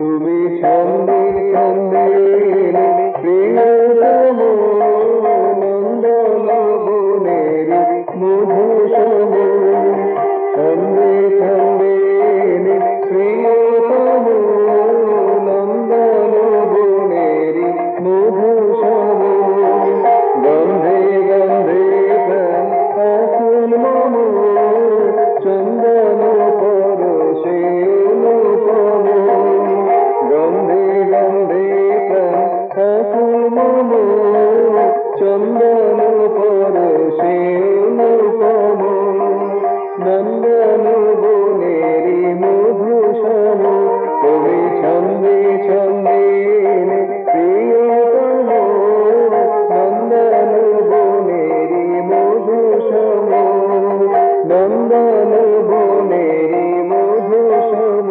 তুমি ছন্দে ছন্দে প্রিয়তম নন্দন বনের মধু সম ছন্দে ছন্দে প্রিয়তম নন্দন বনের মধু সম গন্ধে গন্ধে আকুল মম চন্দন পরশে অনুপম গন্ধে গন্ধে আকুল মম চন্দন পরশে অনুপম নন্দন বনেরি মধু সম তুমি ছন্দে ছন্দে প্রিয়তম নন্দন বনেরি মধু সম নন্দন বনেরি মধু সম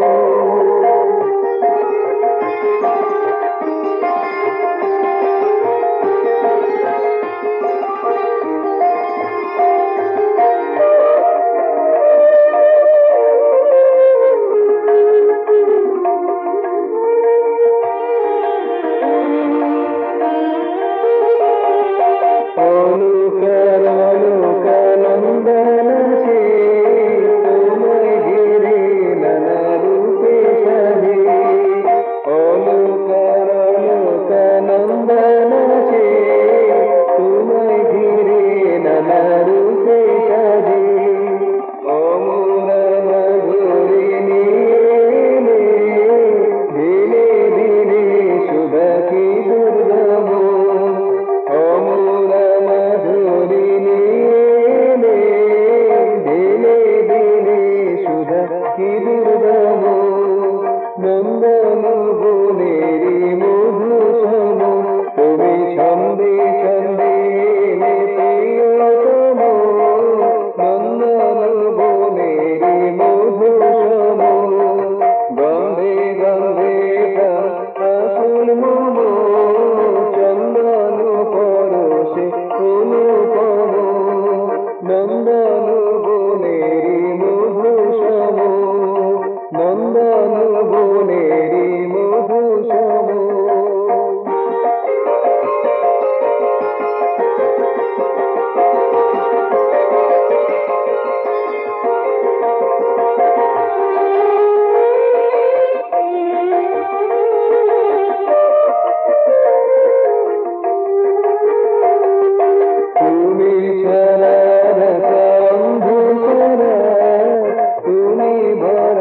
নন্দন বনেরি মধু সম তুমি ছন্দে ছন্দে প্রিয়তম নন্দন বনেরি মধু সম গন্ধে গন্ধে আকুল মম চন্দন পরশে অনুপম নন্দন বনেরি মধু সম নন্দন বনেরি মধু সম তুমি ছাড়া অন্ধকার তুমি ভরা